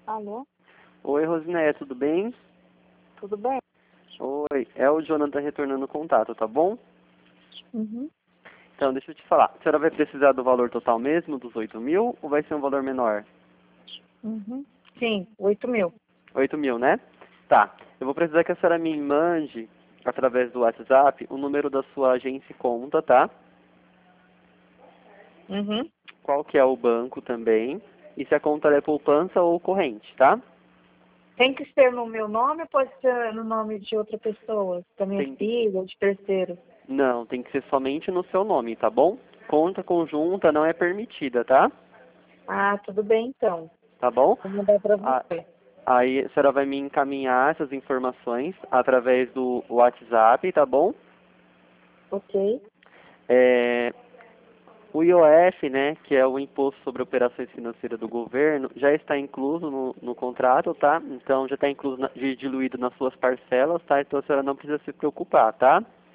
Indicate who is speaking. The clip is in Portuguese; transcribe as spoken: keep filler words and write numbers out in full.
Speaker 1: Alô?
Speaker 2: Oi, Rosinéia, tudo bem?
Speaker 1: Tudo bem?
Speaker 2: Oi, é o Jonathan retornando o contato, tá bom?
Speaker 1: Uhum.
Speaker 2: Então, deixa eu te falar. A senhora vai precisar do valor total mesmo, dos oito mil, ou vai ser um valor menor?
Speaker 1: Uhum. Sim, oito mil.
Speaker 2: Oito mil, né? Tá. Eu vou precisar que a senhora me mande, através do WhatsApp, o número da sua agência e conta, tá?
Speaker 1: Uhum.
Speaker 2: Qual que é o banco também. E se a conta é poupança ou corrente, tá?
Speaker 1: Tem que ser no meu nome ou pode ser no nome de outra pessoa? Da minha
Speaker 2: Tem...
Speaker 1: filha ou de terceiro?
Speaker 2: Não, tem que ser somente no seu nome, tá bom? Conta conjunta não é permitida, tá?
Speaker 1: Ah, tudo bem então.
Speaker 2: Tá bom?
Speaker 1: Vou mandar para
Speaker 2: A-
Speaker 1: você.
Speaker 2: Aí a senhora vai me encaminhar essas informações através do WhatsApp, tá bom?
Speaker 1: Ok.
Speaker 2: É, o I O F, né, que é o Imposto sobre Operações Financeiras do Governo, já está incluso no, no contrato, tá? Então já está incluso, na, di- diluído nas suas parcelas, tá? Então a senhora não precisa se preocupar, tá?